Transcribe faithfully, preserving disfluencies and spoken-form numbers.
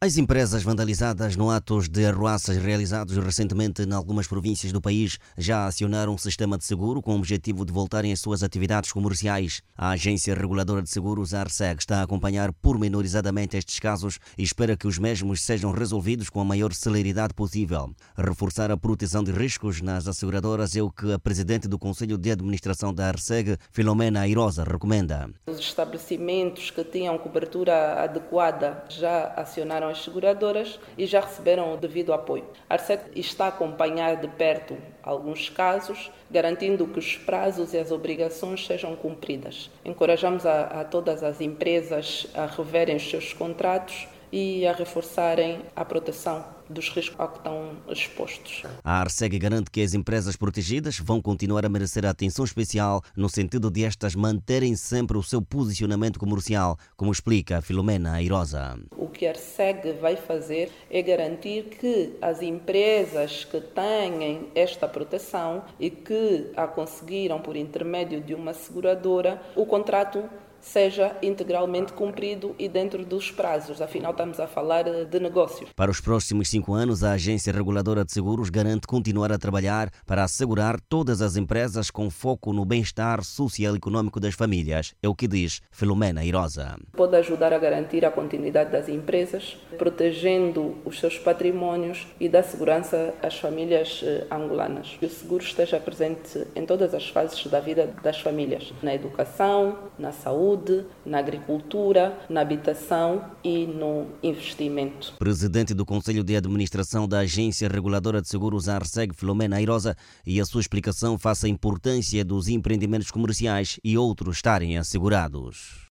As empresas vandalizadas no atos de arruaças realizados recentemente em algumas províncias do país já acionaram um sistema de seguro com o objetivo de voltarem às suas atividades comerciais. A Agência Reguladora de Seguros, a ARSEG, está a acompanhar pormenorizadamente estes casos e espera que os mesmos sejam resolvidos com a maior celeridade possível. Reforçar a proteção de riscos nas asseguradoras é o que a Presidente do Conselho de Administração da ARSEG, Filomena Airosa, recomenda. Os estabelecimentos que tinham cobertura adequada já acionaram as seguradoras e já receberam o devido apoio. A ARSEG está a acompanhar de perto alguns casos, garantindo que os prazos e as obrigações sejam cumpridas. Encorajamos a, a todas as empresas a reverem os seus contratos e a reforçarem a proteção dos riscos a que estão expostos. A ARSEG garante que as empresas protegidas vão continuar a merecer atenção especial no sentido de estas manterem sempre o seu posicionamento comercial, como explica a Filomena Airosa. O que a ARSEG vai fazer é garantir que as empresas que têm esta proteção e que a conseguiram por intermédio de uma seguradora, o contrato seja integralmente cumprido e dentro dos prazos. Afinal, estamos a falar de negócios. Para os próximos cinco anos, a Agência Reguladora de Seguros garante continuar a trabalhar para assegurar todas as empresas com foco no bem-estar social e econômico das famílias. É o que diz Filomena Airosa. Pode ajudar a garantir a continuidade das empresas, protegendo os seus patrimónios e dar segurança às famílias angolanas. Que o seguro esteja presente em todas as fases da vida das famílias, na educação, na saúde, na agricultura, na habitação e no investimento. Presidente do Conselho de Administração da Agência Reguladora de Seguros, a ARSEG, Filomena Airosa, e a sua explicação face à importância dos empreendimentos comerciais e outros estarem assegurados.